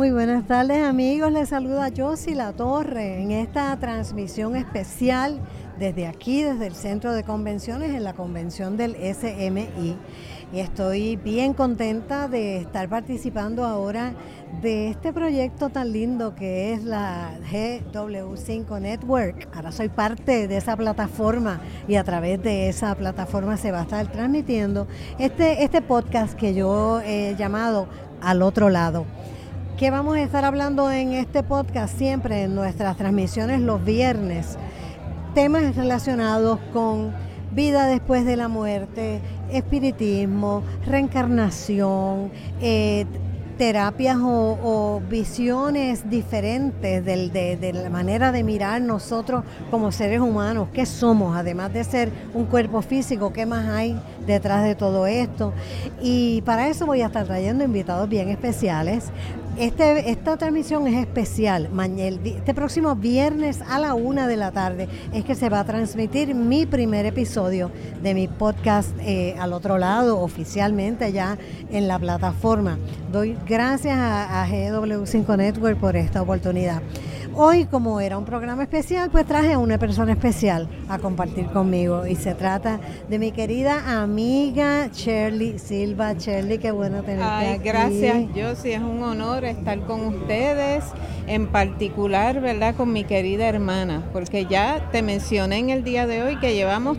Muy buenas tardes, amigos. Les saluda Josie La Torre en esta transmisión especial desde aquí, desde el Centro de Convenciones, en la convención del SMI. Y estoy bien contenta de estar participando ahora de este proyecto tan lindo que es la GW5 Network. Ahora soy parte de esa plataforma y a través de esa plataforma se va a estar transmitiendo este podcast que yo he llamado Al Otro Lado. ¿Qué vamos a estar hablando en este podcast? Siempre en nuestras transmisiones los viernes, temas relacionados con vida después de la muerte, espiritismo, reencarnación, terapias o visiones diferentes de la manera de mirar nosotros como seres humanos, qué somos, además de ser un cuerpo físico, qué más hay detrás de todo esto. Y para eso voy a estar trayendo invitados bien especiales. Esta transmisión es especial. Este próximo viernes a la 1 de la tarde es que se va a transmitir mi primer episodio de mi podcast Al Otro Lado, oficialmente ya en la plataforma. Doy gracias a GW5 Network por esta oportunidad. Hoy, como era un programa especial, pues traje a una persona especial a compartir conmigo y se trata de mi querida amiga Shirley Silva. Shirley, qué bueno tenerte aquí. Gracias, Josie, es un honor estar con ustedes, en particular, ¿verdad?, con mi querida hermana, porque ya te mencioné en el día de hoy que llevamos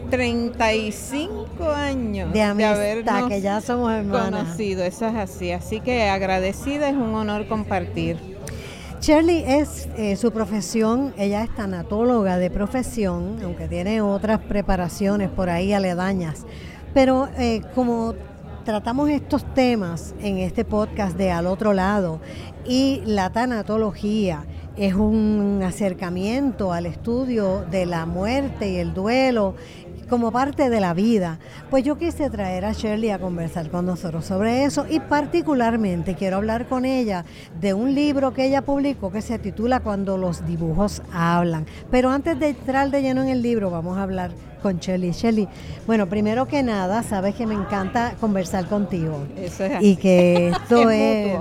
35 años de amistad, habernos que ya somos hermanas. Conocido, eso es así que agradecida, es un honor compartir. Shirley es su profesión, ella es tanatóloga de profesión, aunque tiene otras preparaciones por ahí aledañas, pero como tratamos estos temas en este podcast de Al Otro Lado y la tanatología es un acercamiento al estudio de la muerte y el duelo como parte de la vida, pues yo quise traer a Shirley a conversar con nosotros sobre eso y particularmente quiero hablar con ella de un libro que ella publicó que se titula Cuando los dibujos hablan. Pero antes de entrar de lleno en el libro vamos a hablar con Shirley. Shirley, bueno, primero que nada, sabes que me encanta conversar contigo. Eso es así. Y que esto es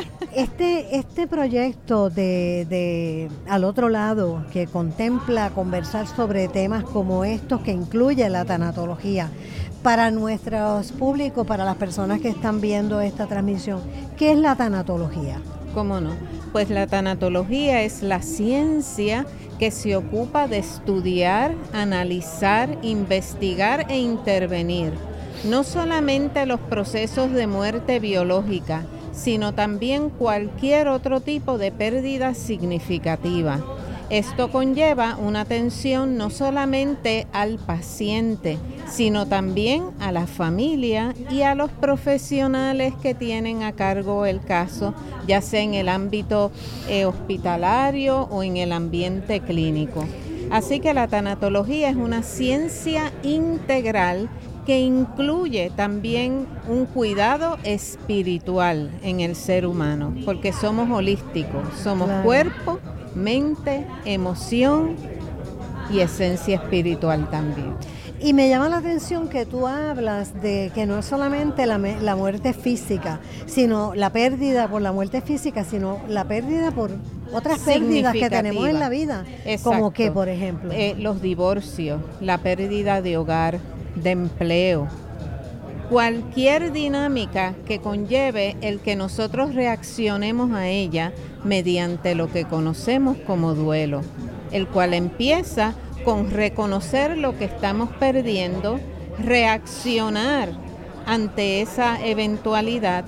este proyecto de Al Otro Lado, que contempla conversar sobre temas como estos, que incluye la tanatología, para nuestros públicos, para las personas que están viendo esta transmisión, ¿qué es la tanatología? ¿Cómo no? Pues la tanatología es la ciencia que se ocupa de estudiar, analizar, investigar e intervenir, no solamente los procesos de muerte biológica, sino también cualquier otro tipo de pérdida significativa. Esto conlleva una atención no solamente al paciente, sino también a la familia y a los profesionales que tienen a cargo el caso, ya sea en el ámbito hospitalario o en el ambiente clínico. Así que la tanatología es una ciencia integral que incluye también un cuidado espiritual en el ser humano, porque somos holísticos, somos cuerpo, mente, emoción y esencia espiritual también. Y me llama la atención que tú hablas de que no es solamente la muerte física, sino la pérdida por la muerte física, sino la pérdida por otras pérdidas que tenemos en la vida. Exacto. ¿Como qué, por ejemplo? Los divorcios, la pérdida de hogar, de empleo, cualquier dinámica que conlleve el que nosotros reaccionemos a ella mediante lo que conocemos como duelo, el cual empieza con reconocer lo que estamos perdiendo, reaccionar ante esa eventualidad,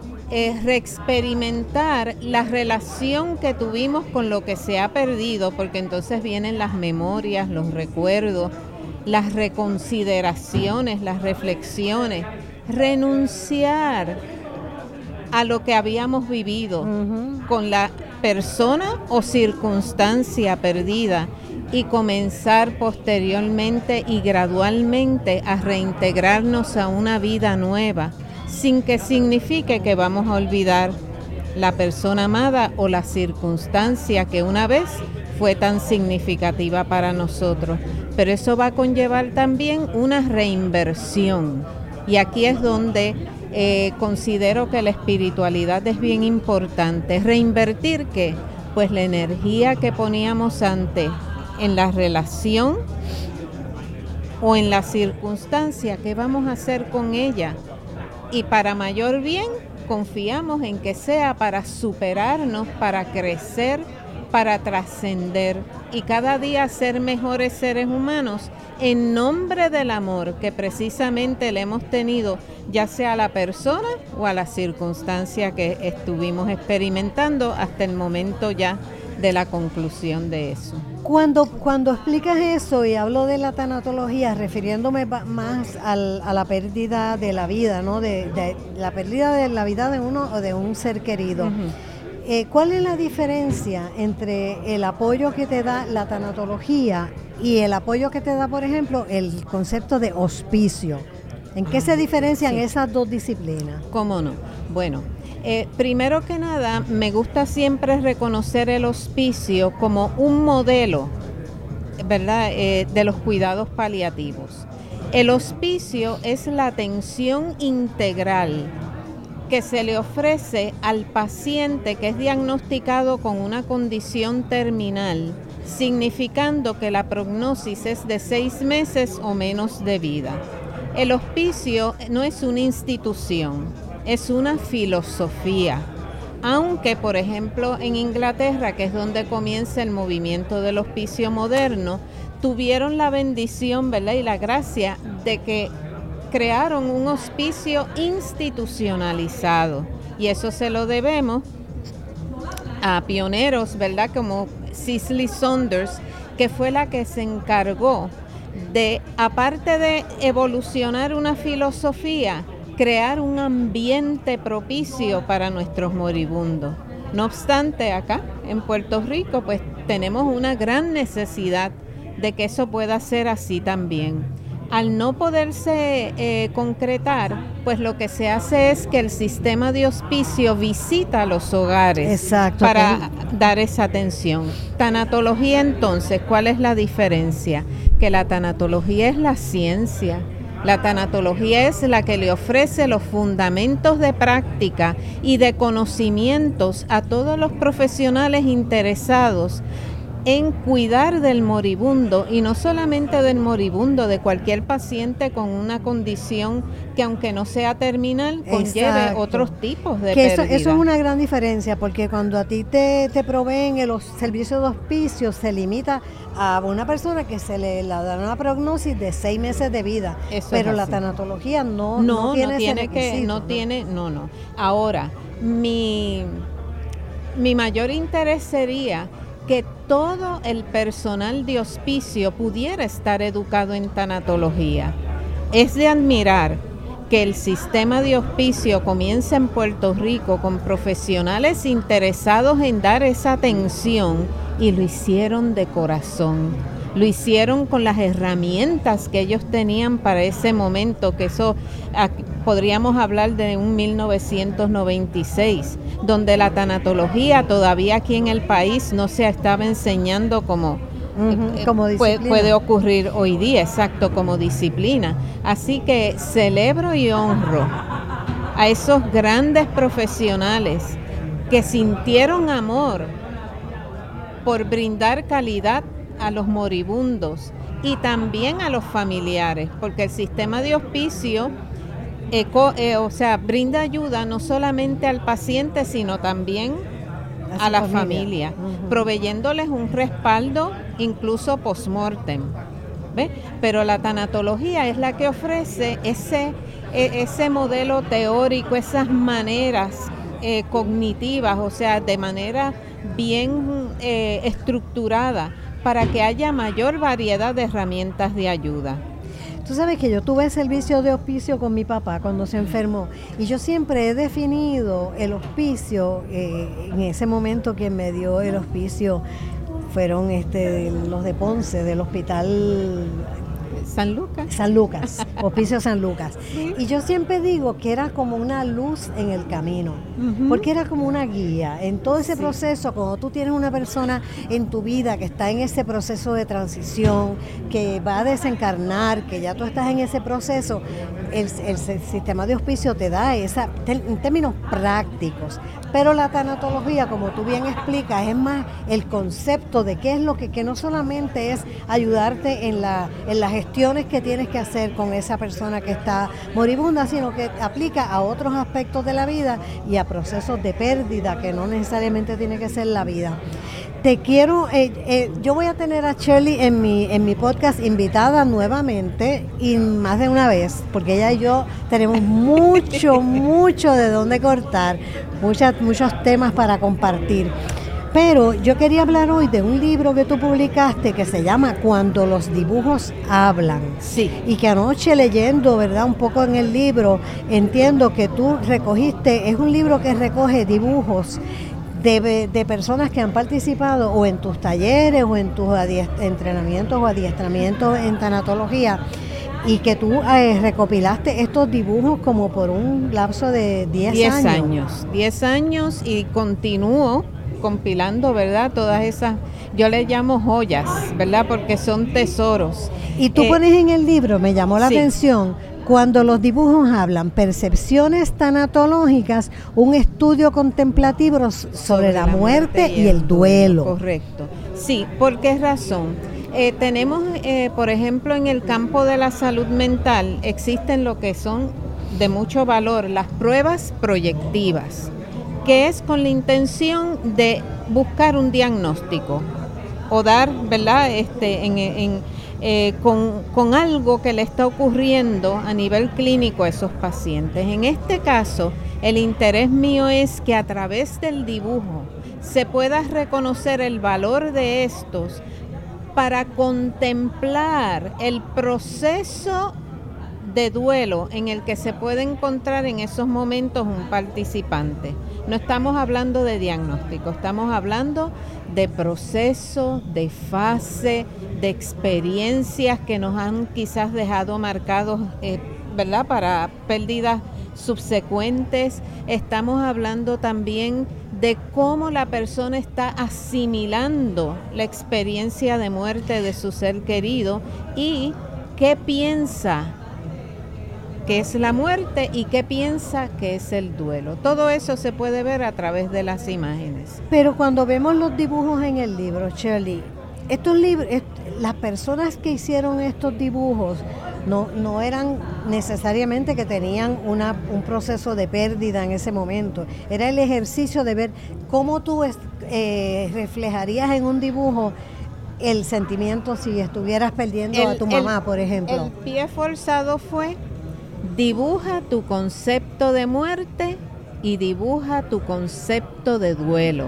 reexperimentar la relación que tuvimos con lo que se ha perdido, porque entonces vienen las memorias, los recuerdos, las reconsideraciones, las reflexiones, renunciar a lo que habíamos vivido con la persona o circunstancia perdida y comenzar posteriormente y gradualmente a reintegrarnos a una vida nueva, sin que signifique que vamos a olvidar la persona amada o la circunstancia que una vez fue tan significativa para nosotros. Pero eso va a conllevar también una reinversión. Y aquí es donde Considero que la espiritualidad es bien importante. Reinvertir, ¿qué? Pues la energía que poníamos antes en la relación o en la circunstancia, ¿qué vamos a hacer con ella? Y para mayor bien, confiamos en que sea para superarnos, para crecer, para trascender y cada día ser mejores seres humanos en nombre del amor que precisamente le hemos tenido, ya sea a la persona o a la circunstancia que estuvimos experimentando hasta el momento ya de la conclusión de eso. Cuando explicas eso y hablo de la tanatología, refiriéndome más a la pérdida de la vida, ¿no? De la pérdida de la vida de uno o de un ser querido. Uh-huh. ¿Cuál es la diferencia entre el apoyo que te da la tanatología y el apoyo que te da, por ejemplo, el concepto de hospicio? ¿En qué se diferencian esas dos disciplinas? ¿Cómo no? Bueno, primero que nada, me gusta siempre reconocer el hospicio como un modelo, ¿verdad?, de los cuidados paliativos. El hospicio es la atención integral que se le ofrece al paciente que es diagnosticado con una condición terminal, significando que la prognosis es de 6 meses o menos de vida. El hospicio no es una institución, es una filosofía. Aunque, por ejemplo, en Inglaterra, que es donde comienza el movimiento del hospicio moderno, tuvieron la bendición, ¿verdad?, y la gracia de que crearon un hospicio institucionalizado. Y eso se lo debemos a pioneros, ¿verdad?, como Cicely Saunders, que fue la que se encargó de, aparte de evolucionar una filosofía, crear un ambiente propicio para nuestros moribundos. No obstante, acá en Puerto Rico, pues tenemos una gran necesidad de que eso pueda ser así también. Al no poderse concretar, pues lo que se hace es que el sistema de hospicio visita los hogares para dar esa atención. Tanatología, entonces, ¿cuál es la diferencia? Que la tanatología es la ciencia. La tanatología es la que le ofrece los fundamentos de práctica y de conocimientos a todos los profesionales interesados en cuidar del moribundo, y no solamente del moribundo, de cualquier paciente con una condición que, aunque no sea terminal, conlleve otros tipos de pérdida. Eso es una gran diferencia, porque cuando a ti te proveen los servicios de hospicio, se limita a una persona que se le da una prognosis de 6 meses de vida. Pero la tanatología no tiene ese requisito. No. Ahora, mi mayor interés sería que todo el personal de hospicio pudiera estar educado en tanatología. Es de admirar que el sistema de hospicio comience en Puerto Rico con profesionales interesados en dar esa atención, y lo hicieron de corazón. Lo hicieron con las herramientas que ellos tenían para ese momento, que eso podríamos hablar de un 1996, donde la tanatología todavía aquí en el país no se estaba enseñando como puede ocurrir hoy día, exacto, como disciplina. Así que celebro y honro a esos grandes profesionales que sintieron amor por brindar calidad a los moribundos y también a los familiares, porque el sistema de hospicio brinda ayuda no solamente al paciente, sino también a la familia, proveyéndoles un respaldo incluso post-mortem. ¿Ve? Pero la tanatología es la que ofrece ese modelo teórico, esas maneras cognitivas, o sea, de manera bien estructurada, para que haya mayor variedad de herramientas de ayuda. Tú sabes que yo tuve servicio de hospicio con mi papá cuando se enfermó, y yo siempre he definido el hospicio, en ese momento que me dio el hospicio fueron los de Ponce, del hospital San Lucas, Hospicio San Lucas. ¿Sí? Y yo siempre digo que era como una luz en el camino, porque era como una guía en todo ese proceso. Cuando tú tienes una persona en tu vida que está en ese proceso de transición, que va a desencarnar, que ya tú estás en ese proceso, el sistema de auspicio te da en términos prácticos, pero la tanatología, como tú bien explicas, es más el concepto de qué es lo que no solamente es ayudarte en las gestiones que tienes que hacer con esa persona que está moribunda, sino que aplica a otros aspectos de la vida y a procesos de pérdida, que no necesariamente tiene que ser la vida. Yo voy a tener a Shirley en mi podcast invitada nuevamente y más de una vez, porque ella y yo tenemos mucho de dónde cortar, muchos temas para compartir. Pero yo quería hablar hoy de un libro que tú publicaste que se llama Cuando los dibujos hablan. Sí. Y que anoche leyendo, ¿verdad?, un poco en el libro, entiendo que tú recogiste, es un libro que recoge dibujos de personas que han participado o en tus talleres o en tus entrenamientos o adiestramientos en tanatología, y que tú recopilaste estos dibujos como por un lapso de 10 años. 10 años y continúo compilando, ¿verdad? Todas esas, yo les llamo joyas, ¿verdad? Porque son tesoros. Y tú pones en el libro, me llamó la atención, Cuando los dibujos hablan, percepciones tanatológicas, un estudio contemplativo sobre la muerte y el duelo. Correcto. Sí, ¿por qué razón? Tenemos, por ejemplo, en el campo de la salud mental, existen lo que son de mucho valor, las pruebas proyectivas, que es con la intención de buscar un diagnóstico o dar, ¿verdad?, con algo que le está ocurriendo a nivel clínico a esos pacientes. En este caso, el interés mío es que a través del dibujo se pueda reconocer el valor de estos para contemplar el proceso de duelo en el que se puede encontrar en esos momentos un participante. No estamos hablando de diagnóstico, estamos hablando de proceso, de fase, de experiencias que nos han quizás dejado marcados, ¿verdad?, para pérdidas subsecuentes. Estamos hablando también de cómo la persona está asimilando la experiencia de muerte de su ser querido y qué piensa que es la muerte y qué piensa que es el duelo. Todo eso se puede ver a través de las imágenes. Pero cuando vemos los dibujos en el libro, Shirley, las personas que hicieron estos dibujos no eran necesariamente que tenían un proceso de pérdida en ese momento. Era el ejercicio de ver cómo tú reflejarías en un dibujo el sentimiento si estuvieras perdiendo a tu mamá, por ejemplo. El pie forzado fue: dibuja tu concepto de muerte y dibuja tu concepto de duelo.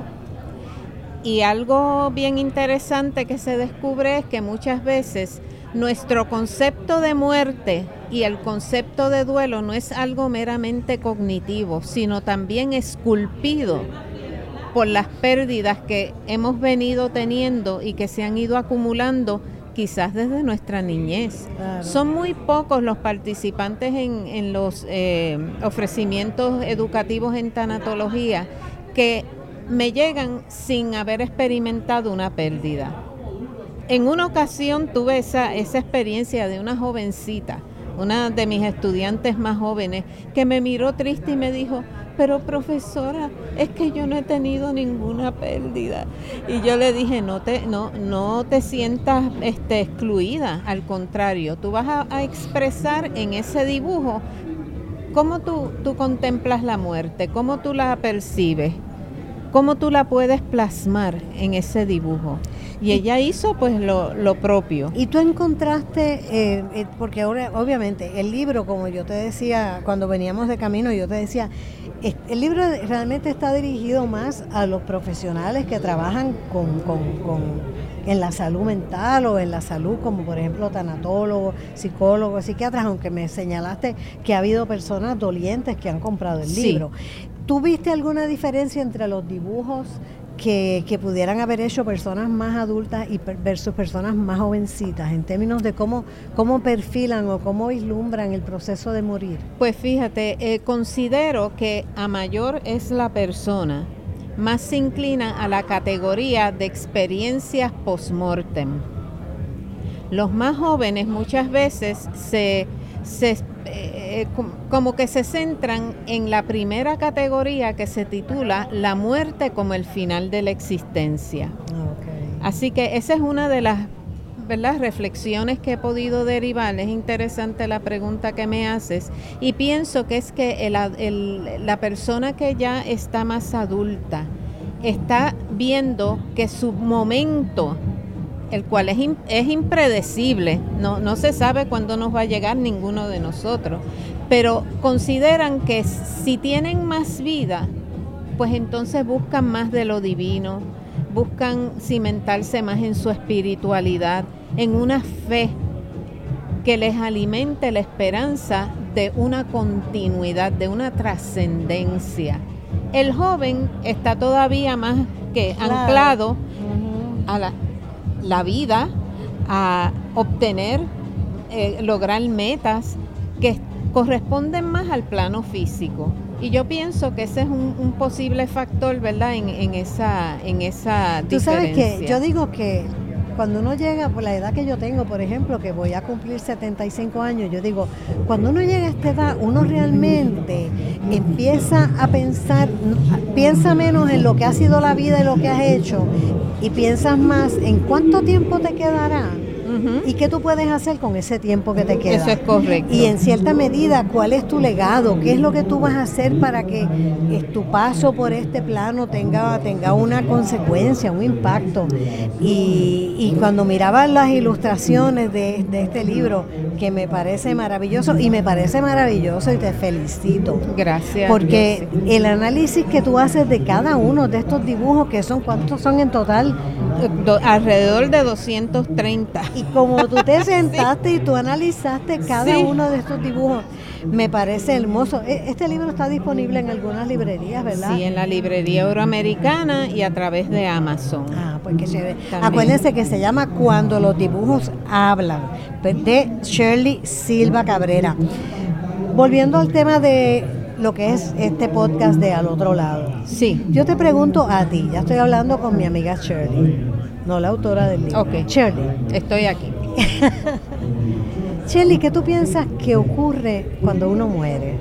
Y algo bien interesante que se descubre es que muchas veces nuestro concepto de muerte y el concepto de duelo no es algo meramente cognitivo, sino también esculpido por las pérdidas que hemos venido teniendo y que se han ido acumulando quizás desde nuestra niñez. Claro. Son muy pocos los participantes en los ofrecimientos educativos en tanatología que me llegan sin haber experimentado una pérdida. En una ocasión tuve esa experiencia de una jovencita, una de mis estudiantes más jóvenes, que me miró triste y me dijo: pero profesora, es que yo no he tenido ninguna pérdida. Y yo le dije: no te sientas excluida, al contrario, tú vas a expresar en ese dibujo cómo tú contemplas la muerte, cómo tú la percibes, cómo tú la puedes plasmar en ese dibujo. Y ella hizo pues lo propio. Y tú encontraste, porque ahora obviamente el libro, como yo te decía cuando veníamos de camino, yo te decía, el libro realmente está dirigido más a los profesionales que trabajan en la salud mental o en la salud, como por ejemplo tanatólogos, psicólogos, psiquiatras, aunque me señalaste que ha habido personas dolientes que han comprado el libro. ¿Tú viste alguna diferencia entre los dibujos que pudieran haber hecho personas más adultas y versus personas más jovencitas en términos de cómo perfilan o cómo vislumbran el proceso de morir? Pues fíjate, considero que a mayor es la persona, más se inclina a la categoría de experiencias post-mortem. Los más jóvenes muchas veces se como que se centran en la primera categoría que se titula la muerte como el final de la existencia. Okay. Así que esa es una de las, ¿verdad?, reflexiones que he podido derivar. Es interesante la pregunta que me haces y pienso que es que la persona que ya está más adulta está viendo que su momento, el cual es impredecible, no se sabe cuándo nos va a llegar ninguno de nosotros, pero consideran que si tienen más vida, pues entonces buscan más de lo divino, buscan cimentarse más en su espiritualidad, en una fe que les alimente la esperanza de una continuidad, de una trascendencia. El joven está todavía más que anclado a la vida, a obtener, lograr metas que corresponden más al plano físico. Y yo pienso que ese es un posible factor, ¿verdad?, en esa diferencia. Tú sabes que yo digo que cuando uno llega, por la edad que yo tengo, por ejemplo, que voy a cumplir 75 años, yo digo, cuando uno llega a esta edad, uno realmente empieza a pensar, piensa menos en lo que ha sido la vida y lo que has hecho, y piensas más en cuánto tiempo te quedará. ¿Y qué tú puedes hacer con ese tiempo que te queda? Eso es correcto. Y en cierta medida, ¿cuál es tu legado? ¿Qué es lo que tú vas a hacer para que tu paso por este plano tenga una consecuencia, un impacto? Y cuando miraba las ilustraciones de este libro, que me parece maravilloso, y te felicito. Gracias. Porque el análisis que tú haces de cada uno de estos dibujos, que son, ¿cuántos son en total? Alrededor de 230. Y como tú te sentaste y tú analizaste cada uno de estos dibujos, me parece hermoso. Este libro está disponible en algunas librerías, ¿verdad? Sí, en la librería Euroamericana y a través de Amazon. Pues que chévere. Acuérdense que se llama Cuando los dibujos hablan, de Shirley Silva Cabrera. Volviendo al tema de lo que es este podcast de Al Otro Lado. Sí. Yo te pregunto a ti, ya estoy hablando con mi amiga Shirley, no la autora del libro. Okay. Shirley. Estoy aquí. Shirley, ¿qué tú piensas que ocurre cuando uno muere?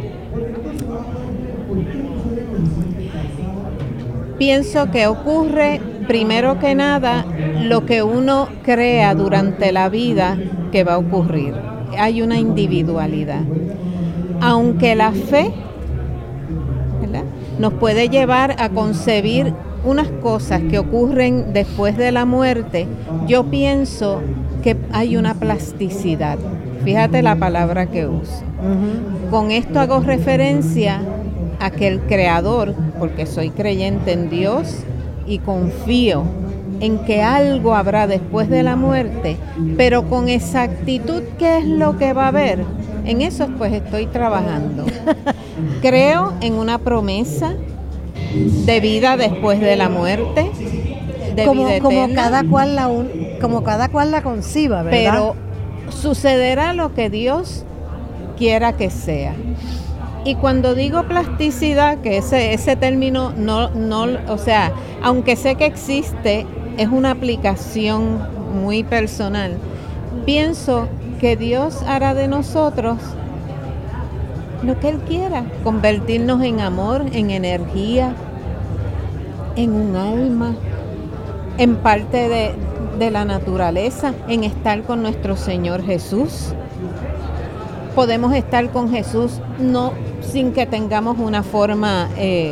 Pienso que ocurre, primero que nada, lo que uno crea durante la vida que va a ocurrir. Hay una individualidad. Aunque la fe, ¿verdad?, nos puede llevar a concebir unas cosas que ocurren después de la muerte, yo pienso que hay una plasticidad. Fíjate la palabra que uso. Con esto hago referencia a que el Creador, porque soy creyente en Dios y confío en que algo habrá después de la muerte, pero con exactitud qué es lo que va a haber, en eso pues estoy trabajando. Creo en una promesa de vida después de la muerte, de vida eterna, como cada cual la conciba, ¿verdad? Pero sucederá lo que Dios quiera que sea. Y cuando digo plasticidad, que ese término no, o sea, aunque sé que existe, es una aplicación muy personal. Pienso que Dios hará de nosotros lo que Él quiera, convertirnos en amor, en energía, en un alma, en parte de la naturaleza, en estar con nuestro Señor Jesús. Podemos estar con Jesús no sin que tengamos una forma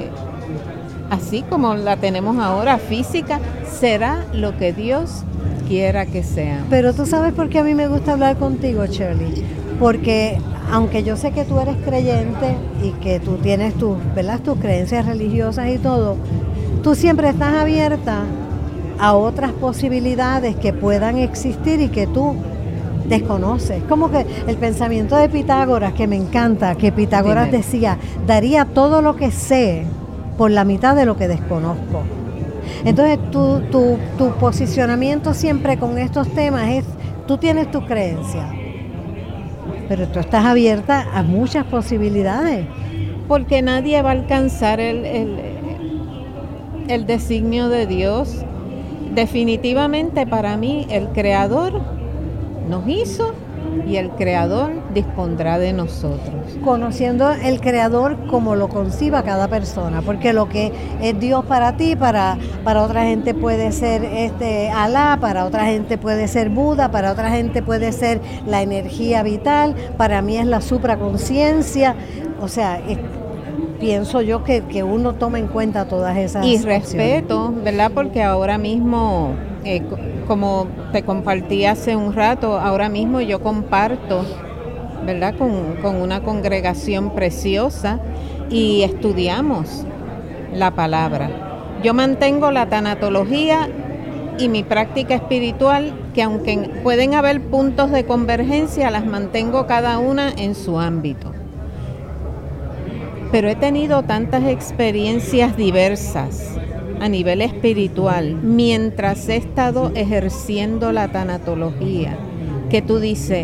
así como la tenemos ahora, física. Será lo que Dios quiera que sea. Pero tú sabes por qué a mí me gusta hablar contigo, Shirley, porque aunque yo sé que tú eres creyente y que tú tienes tus creencias religiosas y todo, tú siempre estás abierta a otras posibilidades que puedan existir y que tú desconoces. Como que el pensamiento de Pitágoras, que me encanta, que Pitágoras decía, daría todo lo que sé por la mitad de lo que desconozco. Entonces tu posicionamiento siempre con estos temas es, tú tienes tu creencia, pero tú estás abierta a muchas posibilidades. Porque nadie va a alcanzar el designio de Dios. Definitivamente para mí el Creador nos hizo y el Creador dispondrá de nosotros. Conociendo el Creador como lo conciba cada persona, porque lo que es Dios para ti, para otra gente puede ser Alá, para otra gente puede ser Buda, para otra gente puede ser la energía vital, para mí es la supraconciencia, o sea, pienso yo que uno toma en cuenta todas esas y opciones. Respeto, ¿verdad? Porque ahora mismo, como te compartí hace un rato, ahora mismo yo comparto, ¿verdad? Con una congregación preciosa y estudiamos la palabra. Yo mantengo la tanatología y mi práctica espiritual, que aunque pueden haber puntos de convergencia, las mantengo cada una en su ámbito. Pero he tenido tantas experiencias diversas a nivel espiritual mientras he estado ejerciendo la tanatología, que tú dices,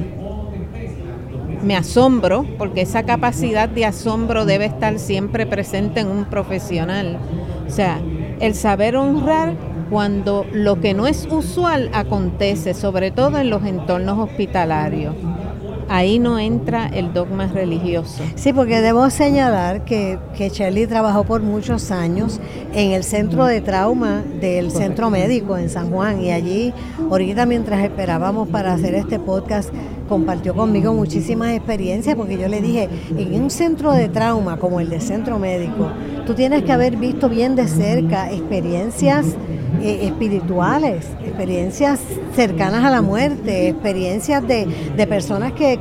me asombro, porque esa capacidad de asombro debe estar siempre presente en un profesional. O sea, el saber honrar cuando lo que no es usual acontece, sobre todo en los entornos hospitalarios. Ahí no entra el dogma religioso. Sí, porque debo señalar que Shirley trabajó por muchos años en el centro de trauma del Centro Médico en San Juan, y allí, ahorita mientras esperábamos para hacer este podcast, compartió conmigo muchísimas experiencias, porque yo le dije, en un centro de trauma como el del Centro Médico, tú tienes que haber visto bien de cerca experiencias espirituales, experiencias cercanas a la muerte, experiencias de personas que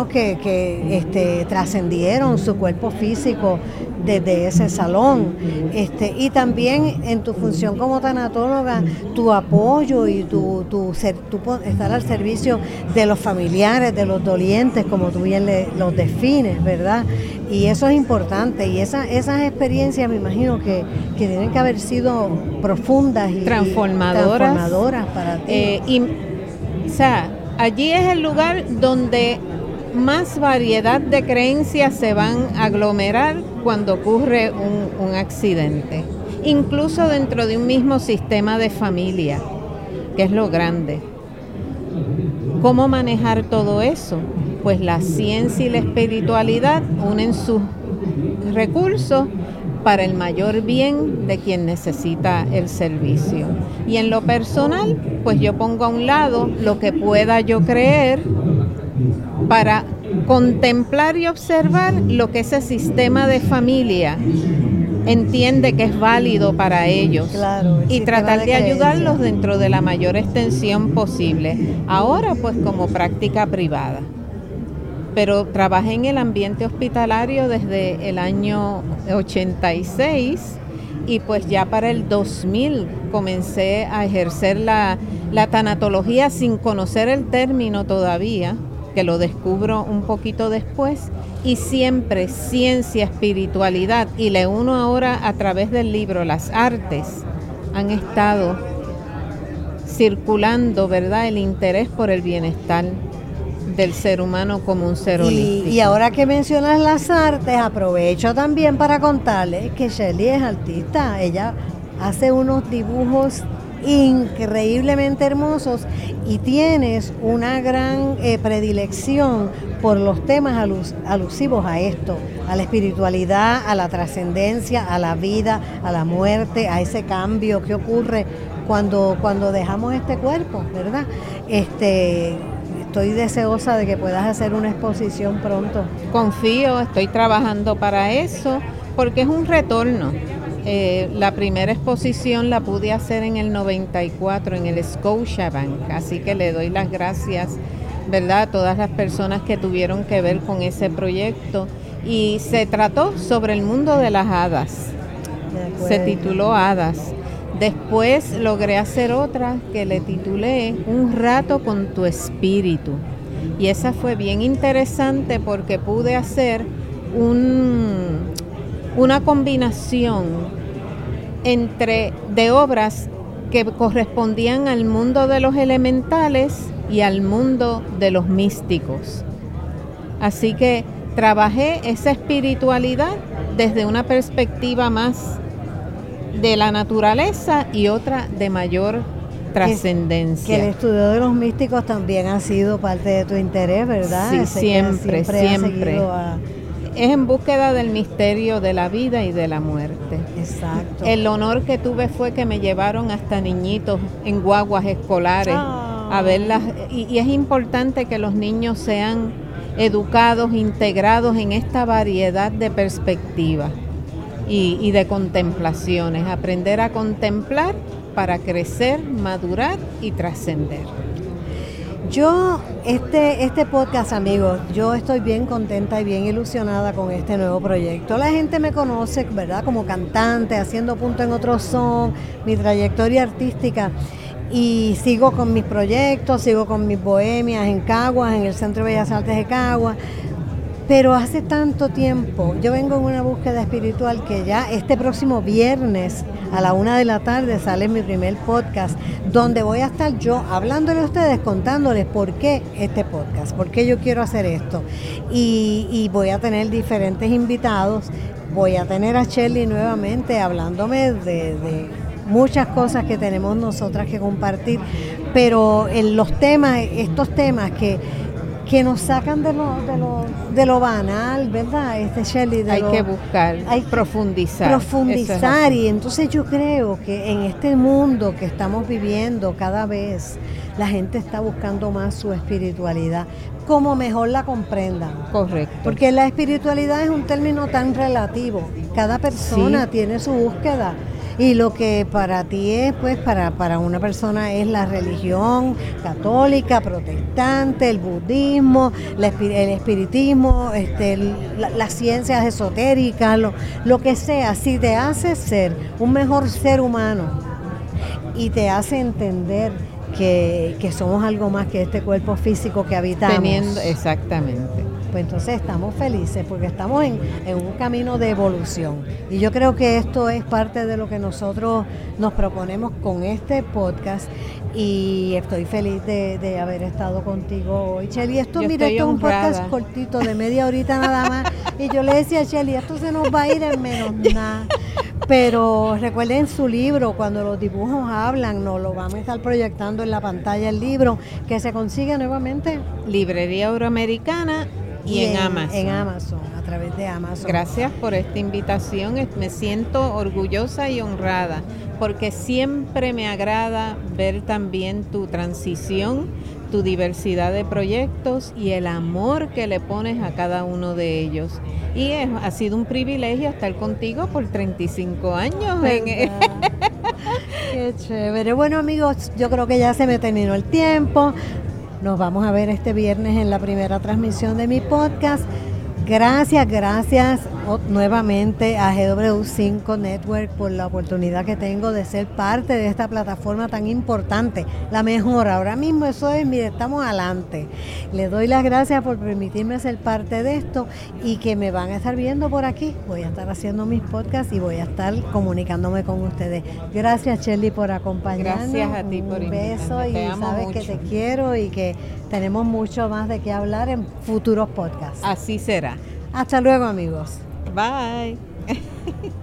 trascendieron su cuerpo físico desde ese salón, y también en tu función como tanatóloga, tu apoyo y tu estar al servicio de los familiares, de los dolientes, como tú bien los defines, ¿verdad? Y eso es importante, y esas experiencias me imagino que tienen que haber sido profundas y transformadoras para ti. O sea, allí es el lugar donde más variedad de creencias se van a aglomerar cuando ocurre un accidente, incluso dentro de un mismo sistema de familia, que es lo grande. ¿Cómo manejar todo eso? Pues la ciencia y la espiritualidad unen sus recursos para el mayor bien de quien necesita el servicio. Y en lo personal, pues yo pongo a un lado lo que pueda yo creer para contemplar y observar lo que ese sistema de familia entiende que es válido para ellos, claro, y tratar de ayudarlos dentro de la mayor extensión posible. Ahora pues como práctica privada, pero trabajé en el ambiente hospitalario desde el año 86 y pues ya para el 2000 comencé a ejercer la tanatología sin conocer el término todavía, que lo descubro un poquito después, y siempre ciencia, espiritualidad, y le uno ahora a través del libro, las artes han estado circulando, ¿verdad?, el interés por el bienestar del ser humano como un ser holístico. Y ahora que mencionas las artes, aprovecho también para contarles que Shirley es artista. Ella hace unos dibujos increíblemente hermosos y tienes una gran predilección por los temas alusivos a esto, a la espiritualidad, a la trascendencia, a la vida, a la muerte, a ese cambio que ocurre cuando dejamos este cuerpo, ¿verdad? Estoy deseosa de que puedas hacer una exposición pronto. Confío, estoy trabajando para eso, porque es un retorno. La primera exposición la pude hacer en el 94 en el Scotiabank, así que le doy las gracias, ¿verdad?, a todas las personas que tuvieron que ver con ese proyecto, y se trató sobre el mundo de las hadas. Se tituló Hadas. Después logré hacer otra que le titulé Un rato con tu espíritu, y esa fue bien interesante porque pude hacer una combinación de obras que correspondían al mundo de los elementales y al mundo de los místicos. Así que trabajé esa espiritualidad desde una perspectiva más de la naturaleza y otra de mayor trascendencia. Que el estudio de los místicos también ha sido parte de tu interés, ¿verdad? Sí, siempre. Es en búsqueda del misterio de la vida y de la muerte. Exacto. El honor que tuve fue que me llevaron hasta niñitos en guaguas escolares a verlas. Y es importante que los niños sean educados, integrados en esta variedad de perspectivas y de contemplaciones. Aprender a contemplar para crecer, madurar y trascender. Yo, este podcast, amigos, yo estoy bien contenta y bien ilusionada con este nuevo proyecto. La gente me conoce, ¿verdad?, como cantante, haciendo punto en otro son, mi trayectoria artística, y sigo con mis proyectos, sigo con mis bohemias en Caguas, en el Centro de Bellas Artes de Caguas. Pero hace tanto tiempo, yo vengo en una búsqueda espiritual que ya este próximo viernes a la 1:00 p.m. sale mi primer podcast, donde voy a estar yo hablándole a ustedes, contándoles por qué este podcast, por qué yo quiero hacer esto. Y voy a tener diferentes invitados, voy a tener a Shirley nuevamente hablándome de muchas cosas que tenemos nosotras que compartir, pero en los temas, estos temas que nos sacan de lo banal, ¿verdad? Shirley, hay que buscar, profundizar. Y entonces yo creo que en este mundo que estamos viviendo, cada vez la gente está buscando más su espiritualidad, como mejor la comprendan. Correcto. Porque la espiritualidad es un término tan relativo. Cada persona tiene su búsqueda. Y lo que para ti es, pues para una persona es la religión católica, protestante, el budismo, el espiritismo, las ciencias esotéricas, lo que sea, si te hace ser un mejor ser humano y te hace entender que somos algo más que este cuerpo físico que habitamos. Exactamente. Pues entonces estamos felices porque estamos en un camino de evolución. Y yo creo que esto es parte de lo que nosotros nos proponemos con este podcast. Y estoy feliz de haber estado contigo hoy, Shirley. Esto es un podcast cortito de media horita nada más. Y yo le decía a Shirley, esto se nos va a ir en menos nada. Pero recuerden su libro, cuando los dibujos hablan, nos lo vamos a estar proyectando en la pantalla el libro, que se consigue nuevamente. Librería Euroamericana y en Amazon. En Amazon, a través de Amazon. Gracias por esta invitación. Me siento orgullosa y honrada, porque siempre me agrada ver también tu transición, tu diversidad de proyectos y el amor que le pones a cada uno de ellos. Y ha sido un privilegio estar contigo por 35 años. Qué chévere. Bueno, amigos, yo creo que ya se me terminó el tiempo. Nos vamos a ver este viernes en la primera transmisión de mi podcast. Gracias nuevamente a GW5 Network por la oportunidad que tengo de ser parte de esta plataforma tan importante, la mejor. Ahora mismo eso es, mire, estamos adelante. Les doy las gracias por permitirme ser parte de esto y que me van a estar viendo por aquí. Voy a estar haciendo mis podcasts y voy a estar comunicándome con ustedes. Gracias, Shirley, por acompañarnos. Gracias a ti por invitarme. Un beso y sabes mucho que te quiero y que tenemos mucho más de qué hablar en futuros podcasts. Así será. Hasta luego, amigos. Bye.